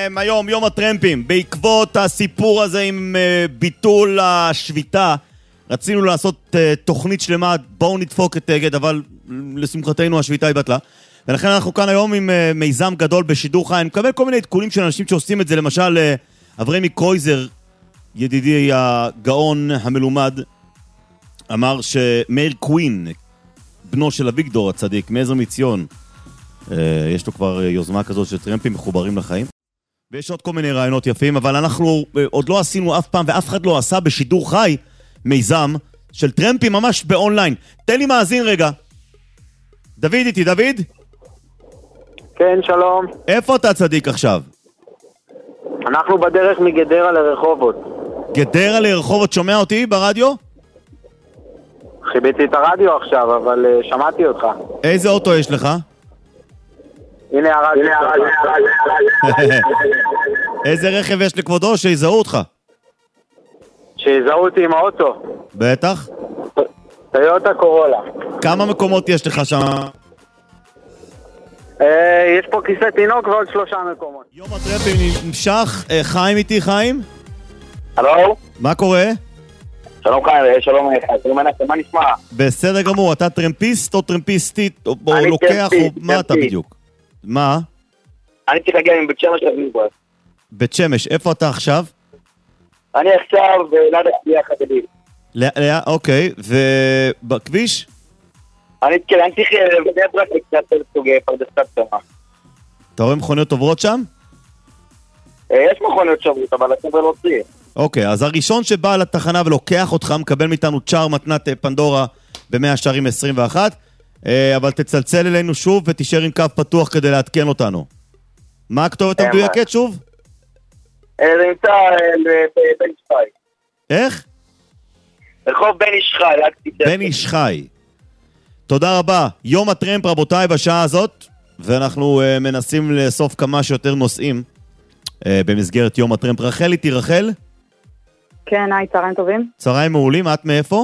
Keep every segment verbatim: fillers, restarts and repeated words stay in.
היום, יום הטרמפים. בעקבות הסיפור הזה עם ביטול השביתה, רצינו לעשות תוכנית שלמה, בואו נדפוק את אגד, אבל לשמחתנו השביתה היא בטלה. ולכן אנחנו כאן היום עם מיזם גדול בשידור חי. אני מקבל כל מיני עדכונים של אנשים שעושים את זה, למשל אברמי קרויזר, ידידי הגאון המלומד, אמר שמאיר קווין, בנו של אביגדור הצדיק, מעזר מציון, יש לו כבר יוזמה כזאת של טרמפים מחוברים לחיים. ויש עוד כל מיני רעיונות יפים, אבל אנחנו עוד לא עשינו אף פעם, ואף אחד לא עשה בשידור חי מיזם של טרמפים ממש באונליין. תן לי מאזין רגע. דוד איתי, דוד? כן, שלום. איפה אתה צדיק עכשיו? אנחנו בדרך מגדרה לרחובות. גדרה לרחובות, שומע אותי ברדיו? חיביתי את הרדיו עכשיו, אבל uh, שמעתי אותך. איזה אוטו יש לך? הנה הרדיו. איזה רכב יש לכבודו שיזהו אותך? שיזהו אותי עם האוטו. בטח. טויוטה קורולה. כמה מקומות יש לך שם? יש פה כיסא תינוק ועוד שלושה מקומות. יום הטרמפים נמשך. חיים איתי, חיים? הלו? מה קורה? שלום חיים, שלום שלום מנסה, מה נשמע? בסדר גמור, אתה טרמפיסט או טרמפיסטית או לוקח או מה אתה בדיוק? מה? אני צריך להגיע עם בית שמש לבנברק. בית שמש, איפה אתה עכשיו? אני עכשיו ליד הכבייה החדדית. אוקיי, ובכביש? אני צריך לבנברק לקצת סוגי פרדסת שמה. אתה רואה מכוניות עוברות שם? יש מכוניות שעוברות, אבל החבר'ה לא צריך. אוקיי, אז הראשון שבא לתחנה ולוקח אותך, מקבל מאיתנו צ'אר מתנת פנדורה במאה שערים עשרים ואחת, אבל תצלצל אלינו שוב ותישאר עם קו פתוח כדי להתקן אותנו. מה הכתובת המדויקת שוב? זה נמצא בן איש חי. איך? רחוב בן איש חי. בן איש חי. תודה רבה. יום הטרמפ רבותיי בשעה הזאת, ואנחנו מנסים לאסוף כמה שיותר נושאים במסגרת יום הטרמפ. רחל איתי, רחל? כן, היי, צהריים טובים. צהריים מעולים, את מאיפה?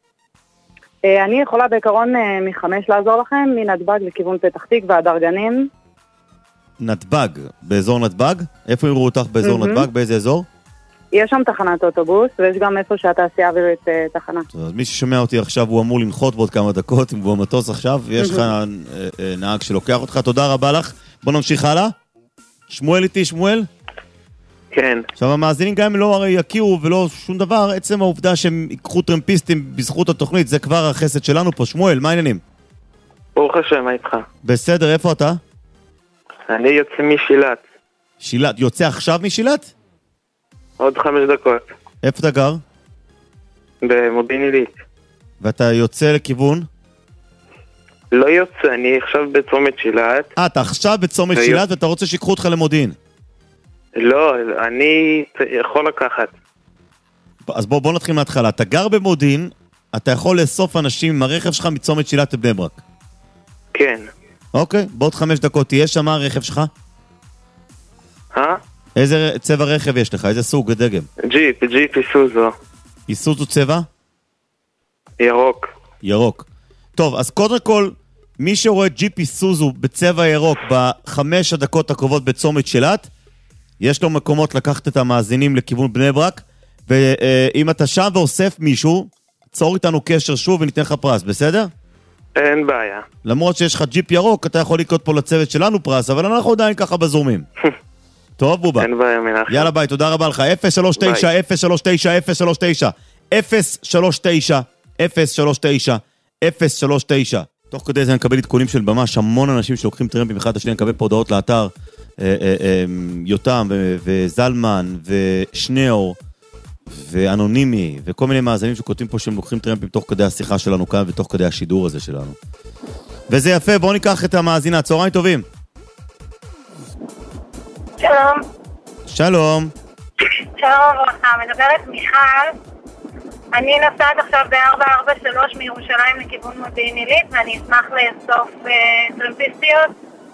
אני יכולה בעיקרון מחמש לעזור לכם, מנתב"ג לכיוון פתח תקווה והדר גנים. נתב"ג, באזור נתב"ג? איפה יראו אותך באזור נתב"ג? באיזה אזור? יש שם תחנת אוטובוס, ויש גם איפה שהתעשייה אווירית תחנה. אז מי ששומע אותי עכשיו, הוא אמור לנחות בעוד כמה דקות, הוא במטוס עכשיו, יש לך נהג שלוקח אותך, תודה רבה לך. בוא נמשיך הלאה. שמואל איתי, שמואל? כן. עכשיו המאזינים גם לא הרי יכירו ולא שום דבר, עצם העובדה שהם ייקחו טרמפיסטים בזכות התוכנית, זה כבר החסד שלנו פה. שמואל, מה העניינים? ברוך השם, מה איתך? בסדר, איפה אתה? אני יוצא משילת. שילת, יוצא עכשיו משילת? עוד חמש דקות. איפה אתה גר? במודיעין עילית. ואתה יוצא לכיוון? לא יוצא, אני עכשיו בצומת שילת. אה, אתה עכשיו בצומת שילת ואתה רוצה שיקחו אותך למודיעין? לא, אני יכול לקחת. אז בוא, בוא נתחיל מההתחלה. אתה גר במודיעין, אתה יכול לאסוף אנשים עם הרכב שלך מצומת שילת לבני ברק. כן. אוקיי, בעוד חמש דקות תהיה שם הרכב שלך? אה? איזה צבע רכב יש לך? איזה סוג דגם? ג'יפ, ג'יפ איסוזו. איסוזו צבע? ירוק. ירוק. טוב, אז קודם כל, מי שרואה ג'יפ איסוזו בצבע ירוק בחמש הדקות הקרובות בצומת שילת, יש לו מקומות לקחת את המאזינים לכיוון בני ברק, ואם אתה שם ואוסף מישהו, צור איתנו קשר שוב וניתן לך פרס, בסדר? אין בעיה. למרות שיש לך ג'יפ ירוק, אתה יכול לקרות פה לצוות שלנו פרס, אבל אנחנו עדיין ככה בזורמים. טוב, בובה. אין בעיה, מנחם. יאללה ביי, תודה רבה לך. אפס שלוש תשע, אפס שלוש תשע, אפס שלוש תשע, אפס שלוש תשע, אפס שלוש תשע, אפס שלוש תשע. תוך כדי זה אני מקבל עדכונים של ממש המון אנשים שלוקחים טרמפים אחד השני, אני מקבל פה הודעות לאתר, יותם וזלמן ושניאור ואנונימי וכל מיני מאזנים שכותבים פה שהם לוקחים טרמפים תוך כדי השיחה שלנו כאן ותוך כדי השידור הזה שלנו. וזה יפה, בואו ניקח את המאזינה. צהריים טובים. שלום. שלום. שלום וברכה, מדברת מיכל. אני נוסעת עכשיו ב-ארבע ארבע שלוש מירושלים לכיוון מודיעין עילית, ואני אשמח לאסוף uh, טרמפיסטיות.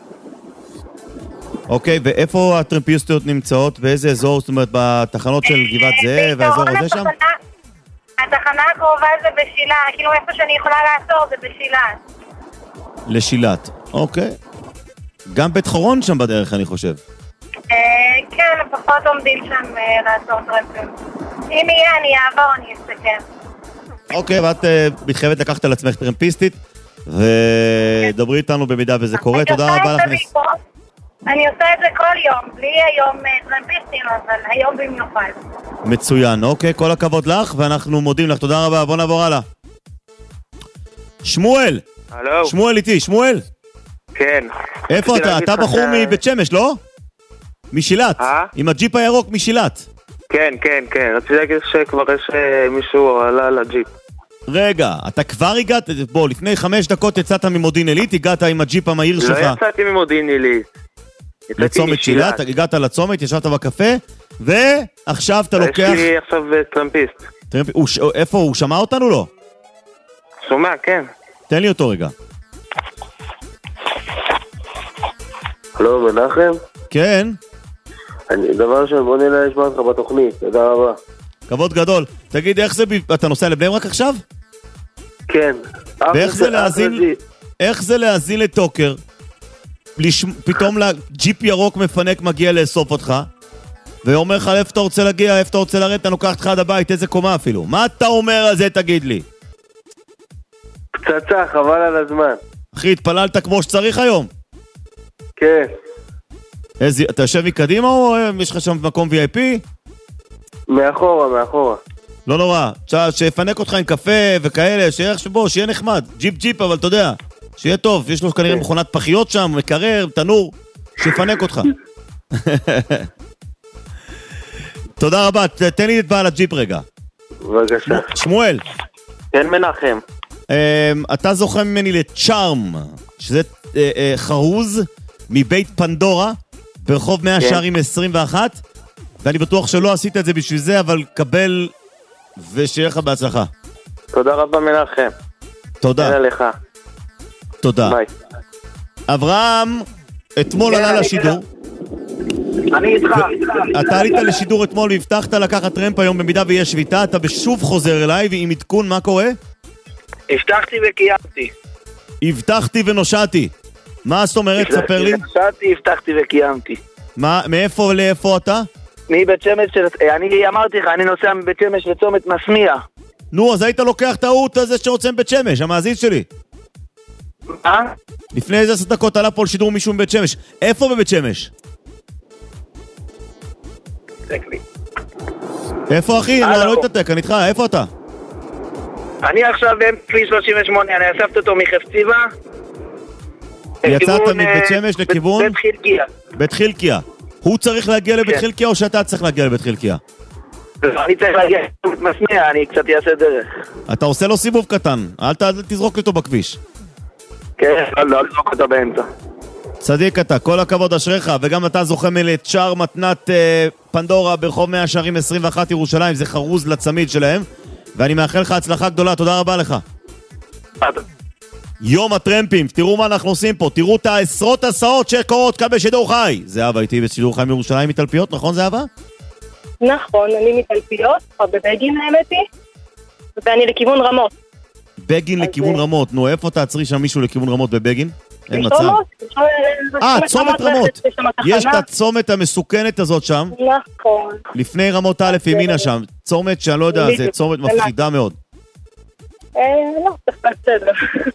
אוקיי, ואיפה הטרמפיסטיות נמצאות? באיזה אזור? זאת אומרת, בתחנות של גבעת זאב והאזור הזה שם? התחנה הקרובה זה בשילת, כאילו איפה שאני יכולה לעצור זה בשילת. לשילת, אוקיי. גם בית חורון שם בדרך, אני חושב. כן, לפחות עומדים שם לעצור טרמפים. אם יהיה, אני אעבור, אני אסתכל. אוקיי, ואת מתחייבת לקחת על עצמך טרמפיסטית, ודברי איתנו במידה וזה קורה. תודה רבה לך, נס. אני עושה את זה כל יום, בלי היום טרמפיסטים, אבל היום במיוחד. מצוין, אוקיי, כל הכבוד לך, ואנחנו מודים לך, תודה רבה, בוא נעבור הלאה. שמואל! הלו? שמואל איתי, שמואל? כן. איפה אתה? אתה בחור מבית שמש, לא? משילת, עם הג'יפ הירוק משילת. כן, כן, כן, רציתי להגיד שכבר יש מישהו עלה לג'יפ. רגע, אתה כבר הגעת, בוא, לפני חמש דקות יצאת ממודיעין עילית, הגעת עם הג'יפ המהיר שלך. לא יצאתי ממודיעין עילית. לצומת שילת, הגעת לצומת, ישבת בקפה, ועכשיו אתה לוקח... יש לי עכשיו טרמפיסט. איפה, הוא שמע אותנו לא? שומע, כן. תן לי אותו רגע. הלו, מנחם? כן. דבר ראשון, בוא נראה לשמוע אותך בתוכנית, תודה רבה. כבוד גדול. תגיד, איך זה, אתה נוסע לבני ברק עכשיו? כן. ואיך זה להזין, איך זה להזין לטוקר? פתאום לג'יפ ירוק מפנק מגיע לאסוף אותך, ואומר לך איפה אתה רוצה להגיע, איפה אתה רוצה לרדת, אתה לוקח אותך עד הבית, איזה קומה אפילו. מה אתה אומר על זה, תגיד לי? פצצה, חבל על הזמן. אחי, התפללת כמו שצריך היום? כן. איזה, אתה יושב מקדימה או יש לך שם מקום וי איי פי? מאחורה, מאחורה. לא נורא, שיפנק אותך עם קפה וכאלה, שיהיה שבו, שיהיה נחמד. ג'יפ ג'יפ, אבל אתה יודע, שיהיה טוב, יש לו כנראה מכונת פחיות שם, מקרר, תנור, שיפנק אותך. תודה רבה, תן לי את בעל הג'יפ רגע. בבקשה. שמואל. כן, מנחם. אתה זוכה ממני לצ'ארם, שזה חרוז מבית פנדורה, ברחוב מאה שערים עשרים ואחת, ואני בטוח שלא עשית את זה בשביל זה, אבל קבל ושיהיה לך בהצלחה. תודה רבה מנחם. תודה. תודה לך. תודה. ביי. אברהם, אתמול עלה לשידור. אני איתך. אתה עלית לשידור אתמול והבטחת לקחת טרמפ היום במידה ויש שביתה, אתה בשוב חוזר אליי, ועם עדכון מה קורה? הבטחתי וקיימתי. הבטחתי ונושעתי. מה זאת אומרת? ספר לי. נושעתי, הבטחתי וקיימתי. מה, מאיפה לאיפה אתה? מבית שמש של... אני אמרתי לך, אני נוסע מבית שמש לצומת מסמיע. נו, אז היית לוקח טעות הזה שרוצה מבית שמש, המאזין שלי. מה? לפני איזה עשר דקות עלה פה לשידור מישהו מבית שמש. איפה בבית שמש? איפה אחי? אני לא אתתק, אני איתך, איפה אתה? אני עכשיו בכביש שלושים ושמונה, אני אספת אותו מחפציבה. יצאת מבית שמש לכיוון? בית חלקיה. בית חלקיה. הוא צריך להגיע לבית חלקיה או שאתה צריך להגיע לבית חלקיה? אני צריך להגיע לבית מסמיע, אני קצת אעשה דרך. אתה עושה לו סיבוב קטן, אל תזרוק אותו בכביש. כן, לא לזרוק אותו באמצע. צדיק אתה, כל הכבוד אשריך, וגם אתה זוכה מלצ'אר מתנת אה, פנדורה ברחוב מאה שערים עשרים ואחת ירושלים, זה חרוז לצמיד שלהם, ואני מאחל לך הצלחה גדולה, תודה רבה לך. יום הטרמפים, תראו מה אנחנו עושים פה, תראו את העשרות הסעות שקורות כאן בשידור חי. זהבה איתי בשידור חי מירושלים מתלפיות, נכון זהבה? נכון, אני מתלפיות, בבגין האמת היא, ואני לכיוון רמות. בגין לכיוון רמות, נו איפה תעצרי שם מישהו לכיוון רמות בבגין? אין מצב. אה, צומת רמות. יש את הצומת המסוכנת הזאת שם. נכון. לפני רמות א' ימינה שם. צומת שאני לא יודע, זה צומת מפחידה מאוד. לא, בסדר.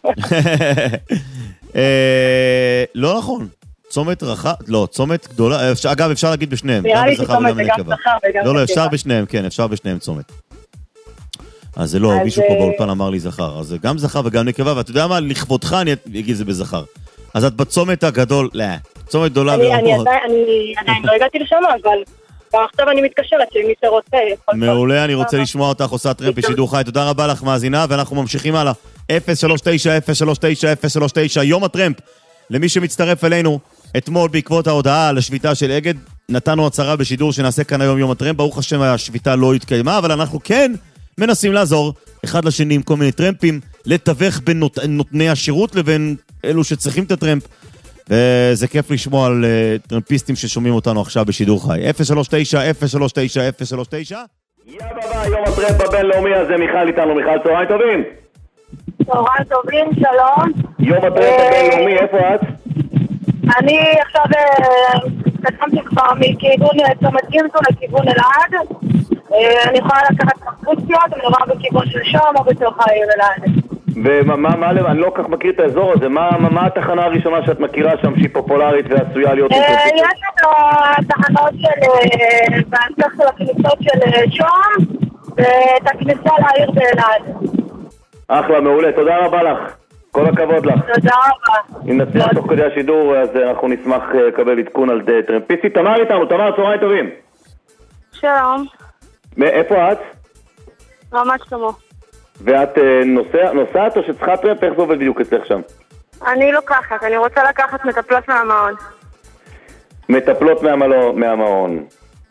לא נכון. צומת רחב, לא, צומת גדולה. אגב, אפשר להגיד בשניהם. נראה לי שצומת זה גם זכר וגם לא, לא, אפשר בשניהם, כן, אפשר בשניהם צומת. אז זה לא, מישהו פה באולפן אמר לי זכר. אז זה גם זכר וגם נקבה, ואתה יודע מה, לכבודך אני אגיד זה בזכר. אז את בצומת הגדול, לא, צומת גדולה ברמות. אני עדיין לא הגעתי לשם, אבל עכשיו אני מתקשרת שמי שרוצה. מעולה, אני רוצה לשמוע אותך, עושה טרמפ בשידור חי. תודה רבה לך מאזינה, ואנחנו ממשיכים הלאה. אפס שלוש תשע אפס שלוש תשע אפס שלוש תשע, יום הטרמפ. למי שמצטרף אלינו, אתמול בעקבות ההודעה על השביתה של אגד, נתנו הצהרה בשידור שנעשה כאן היום יום הטרמפ. ברוך השם השביתה לא התקיימה, אבל אנחנו כן מנסים לעזור אחד לשני עם כל מיני טרמפים, לתווך בין נות... נותני השירות לבין אלו שצריכים את הטרמפ. וזה כיף לשמוע על uh, טרמפיסטים ששומעים אותנו עכשיו בשידור חי. אפס שלוש תשע אפס שלוש תשע אפס שלוש תשע. יאללה ביי, יום הטרמפ הבינלאומי הזה, מיכל איתנו. מיכל, צהריים טובים. צהריים טובים, שלום. יום הטרמפ הבינלאומי, איפה את? אני עכשיו התקדמתי כבר מכיוון צומת גינזון לכיוון אלעד. אני יכולה לקחת קרפוציות, אני רואה בכיוון של שם או בתוך העיר אלעד. ומה, מה, אני לא כך מכיר את האזור הזה, מה, מה התחנה הראשונה שאת מכירה שם שהיא פופולרית ועשויה להיות... יש לנו תחנות של... בהמשך של הכניסות של שום ואת הכניסה לעיר באלעד. אחלה, מעולה, תודה רבה לך. כל הכבוד לך. תודה רבה. אם נצליח תוך כדי השידור, אז אנחנו נשמח לקבל עדכון על טרמפיסטית. תמר איתנו, תמר, צהריים טובים. שלום. איפה את? רמת שלמה. ואת נוסע, נוסעת או שצריכה טרמפ? איך זה עובד בדיוק אצלך שם? אני לוקחת, אני רוצה לקחת מטפלות מהמעון. מטפלות מהמעון. מהמעון.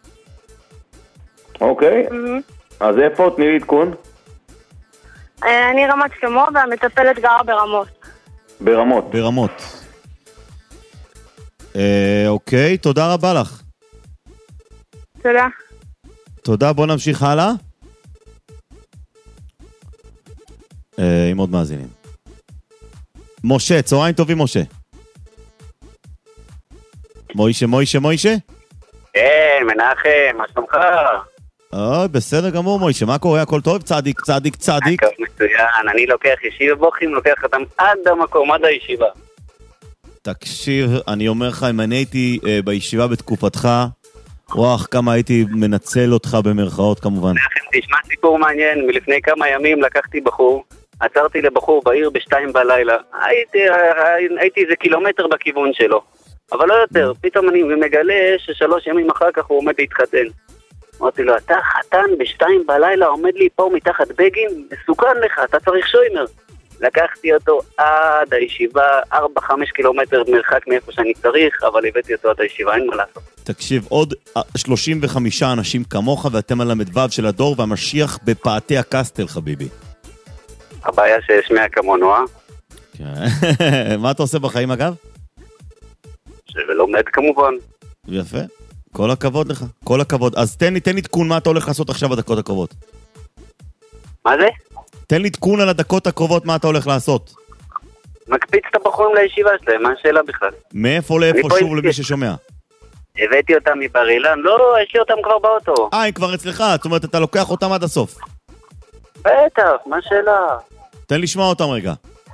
אוקיי. אז איפה? תני לי עדכון. אני רמת שלמה והמטפלת גרה ברמות. ברמות. ברמות. אוקיי, תודה רבה לך. תודה. תודה, בוא נמשיך הלאה. עם עוד מאזינים. משה, צהריים טובים משה. מוישה, מוישה, מוישה? כן, מנחם, מה שלומך? אוי, בסדר גמור מוישה, מה קורה? הכל טוב? צדיק, צדיק, צדיק. הכל מצוין, אני לוקח ישיבה בוכים, לוקח אותם עד המקום, עד הישיבה. תקשיב, אני אומר לך, אם אני הייתי אה, בישיבה בתקופתך, וואח, כמה הייתי מנצל אותך במרכאות כמובן. מנחם, תשמע סיפור מעניין, מלפני כמה ימים לקחתי בחור, עצרתי לבחור בעיר בשתיים בלילה, הייתי, הייתי איזה קילומטר בכיוון שלו, אבל לא יותר, פתאום אני מגלה ששלוש ימים אחר כך הוא עומד להתחתן. אמרתי לו, אתה חתן בשתיים בלילה, עומד לי פה מתחת בגין, מסוכן לך, אתה צריך שוימר. לקחתי אותו עד הישיבה, ארבע חמש קילומטר מרחק מאיפה שאני צריך, אבל הבאתי אותו עד הישיבה, אין מה לעשות. תקשיב, עוד שלושים וחמישה אנשים כמוך, ואתם על המדבב של הדור, והמשיח בפאתי הקסטל, חביבי. הבעיה שיש מאה כמונו, אה? מה אתה עושה בחיים, אגב? שלומד כמובן. יפה. כל הכבוד לך, כל הכבוד. אז תן לי, תן לי תקון מה אתה הולך לעשות עכשיו בדקות הקרובות. מה זה? תן לי תקון על הדקות הקרובות מה אתה הולך לעשות. מקפיץ את הבחורים לישיבה שלהם, מה השאלה בכלל? מאיפה לאיפה שוב למי ששומע? הבאתי אותם מבר אילן, לא, יש לי אותם כבר באוטו. אה, הם כבר אצלך, זאת אומרת, אתה לוקח אותם עד הסוף. בטח, מה השאלה? תן לשמוע אותם רגע.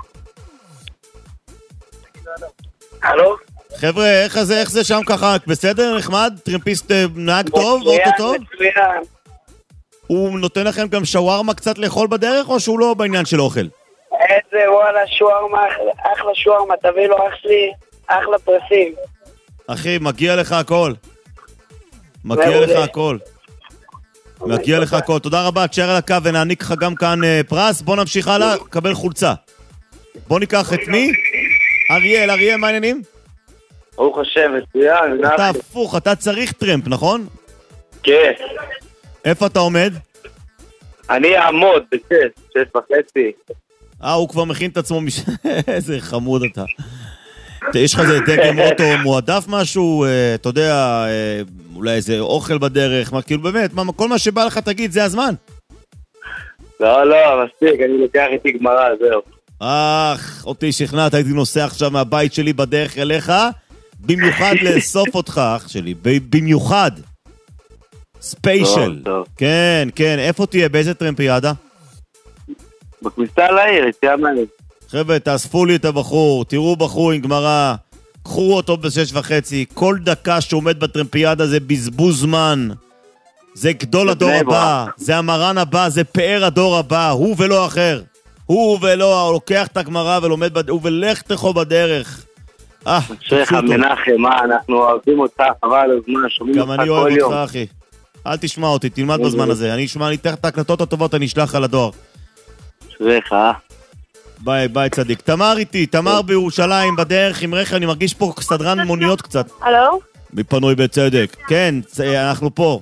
הלו? חבר'ה, איך זה, איך זה שם ככה? בסדר, נחמד? טרמפיסט נהג טוב? אוטו טוב? מצוין. הוא נותן לכם גם שווארמה קצת לאכול בדרך, או שהוא לא בעניין של אוכל? איזה וואלה, שווארמה, אחלה שווארמה, תביא לו אח שלי, אחלה פרסים. אחי, מגיע לך הכל. מגיע לך הכל. מגיע לך הכל. תודה רבה, תשאר על הקו ונעניק לך גם כאן פרס. בוא נמשיך הלאה, קבל חולצה. בוא ניקח את מי? אריאל, אריאל, מה העניינים? ברוך השם, מצוין. אתה הפוך, אתה צריך טרמפ, נכון? כן. איפה אתה עומד? אני אעמוד בשש, שש וחצי. אה, הוא כבר מכין את עצמו מש... איזה חמוד אתה. יש לך איזה דגם אוטו מועדף משהו, אתה יודע, אולי איזה אוכל בדרך, מה, כאילו באמת, מה, כל מה שבא לך תגיד, זה הזמן. לא, לא, מספיק, אני לוקח איתי גמרא, זהו. אך, אותי שכנעת, הייתי נוסע עכשיו מהבית שלי בדרך אליך, במיוחד לאסוף אותך, אח שלי, במיוחד. ספיישל. כן, כן, איפה תהיה? באיזה טרמפיאדה? בכניסה לעיר, יציאה מהעיר. חבר'ה, תאספו לי את הבחור, תראו בחור עם גמרא, קחו אותו בשש וחצי, כל דקה שעומד בטרמפיאדה זה בזבוז זמן, זה גדול הדור הבא, זה המרן הבא, זה פאר הדור הבא, הוא ולא אחר. הוא ולא, הוא לוקח את הגמרא ולומד, בד... הוא ולך תחו בדרך. אה, שייך מנחם, מה, אנחנו אוהבים אותך, חבל הזמן, שומעים אותך כל יום. גם אני אוהב אותך, אחי. אל תשמע אותי, תלמד בזמן הזה. אני אשמע, אני אתן את ההקלטות הטובות, אני אשלח על הדואר. שייך, אה? ביי, ביי צדיק. תמר איתי, תמר בירושלים, בדרך עם רכב, אני מרגיש פה סדרן מוניות קצת. הלו? מפנוי בצדק. כן, אנחנו פה.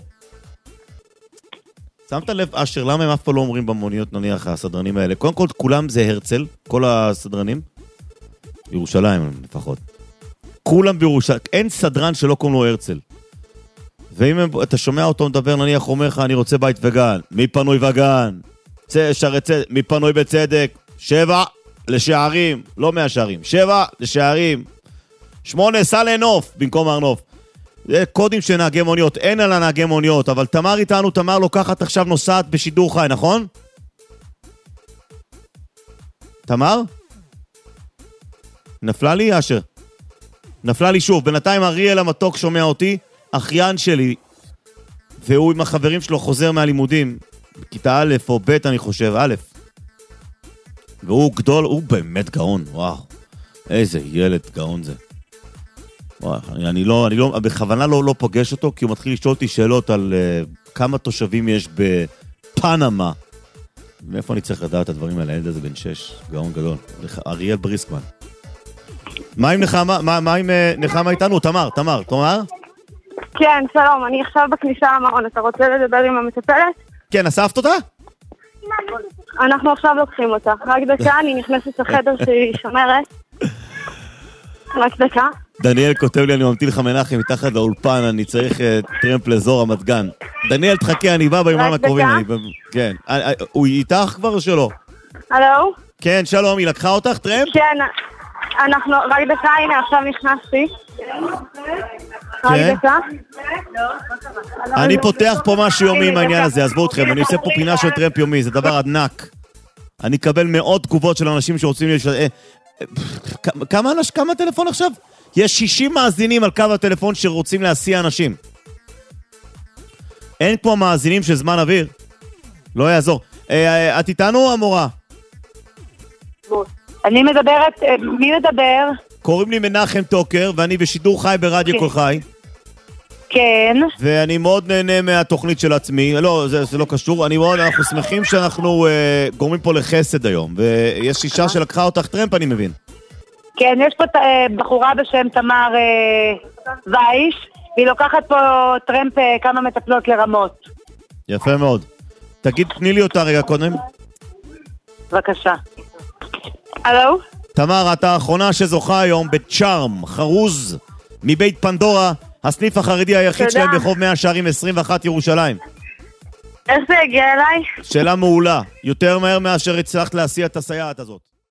שמת לב, אשר, למה הם אף פעם לא אומרים במוניות, נניח, הסדרנים האלה? קודם כל, כולם זה הרצל, כל הסדרנים. בירושלים, לפחות. כולם בירושלים. אין סדרן שלא קוראים לו הרצל. ואם אתה שומע אותו מדבר, נניח, אומר לך, אני רוצה בית וגן. מי פנוי וגן? שערי צדק, מי פנוי בצדק? שבע לשערים, לא מהשערים. שבע לשערים. שמונה, סע לנוף, במקום ארנוף. זה קודים של נהגי מוניות, אין על הנהגי מוניות, אבל תמר איתנו, תמר לוקחת עכשיו נוסעת בשידור חי, נכון? תמר? נפלה לי, אשר? נפלה לי שוב, בינתיים אריאל המתוק שומע אותי, אחיין שלי, והוא עם החברים שלו חוזר מהלימודים, בכיתה א' או ב' אני חושב, א', והוא גדול, הוא באמת גאון, וואו, איזה ילד גאון זה. וואו, אני, אני לא, אני לא, בכוונה לא, לא פוגש אותו, כי הוא מתחיל לשאול אותי שאלות על uh, כמה תושבים יש בפנמה. מאיפה אני צריך לדעת את הדברים האלה? הילד הזה בן שש, גאון גדול. אריאל בריסקמן. מה עם נחמה, מה, מה עם נחמה איתנו? תמר, תמר, תמר? כן, שלום, אני עכשיו בכניסה למעון, אתה רוצה לדבר עם המטפלת? כן, אספת אותה? אנחנו עכשיו לוקחים אותה. רק דקה, אני נכנסת לחדר שהיא שומרת. רק דקה. דניאל כותב לי, אני ממתין לך מנחם מתחת לאולפן, אני צריך uh, טרמפ לאזור רמת גן. דניאל, תחכה, אני בא ביומיים הקרובים. אני... כן. הוא איתך כבר או שלא? הלו? כן, שלום, היא לקחה אותך טרמפ? כן, אנחנו, רק דקה, הנה, עכשיו נכנסתי. רק דקה. אני פותח פה משהו יומי עם העניין הזה, עזבו אתכם, אני עושה פה פינה של טרמפ יומי, זה דבר ענק. אני אקבל מאות תגובות של אנשים שרוצים לי... כמה אנשים, כמה טלפון עכשיו? יש שישים מאזינים על קו הטלפון שרוצים להסיע אנשים. אין פה מאזינים של זמן אוויר. לא יעזור. את איתנו, המורה? אני מדברת, מי מדבר? קוראים לי מנחם טוקר, ואני בשידור חי ברדיו כל חי. כן. ואני מאוד נהנה מהתוכנית של עצמי. לא, זה, זה לא קשור. אני מאוד, אנחנו שמחים שאנחנו uh, גורמים פה לחסד היום. ויש אישה שלקחה אותך טרמפ, אני מבין. כן, יש פה uh, בחורה בשם תמר uh, וייש, והיא לוקחת פה טרמפ uh, כמה מטפלות לרמות. יפה מאוד. תגיד, תני לי אותה רגע קודם. בבקשה. הלו? תמר, את האחרונה שזוכה היום בצ'ארם, חרוז, מבית פנדורה, הסניף החרדי היחיד שלהם ברחוב מאה שערים עשרים ואחת ירושלים. איך זה הגיע אליי? שאלה מעולה, יותר מהר מאשר הצלחת להסיע את הסייעת הזאת.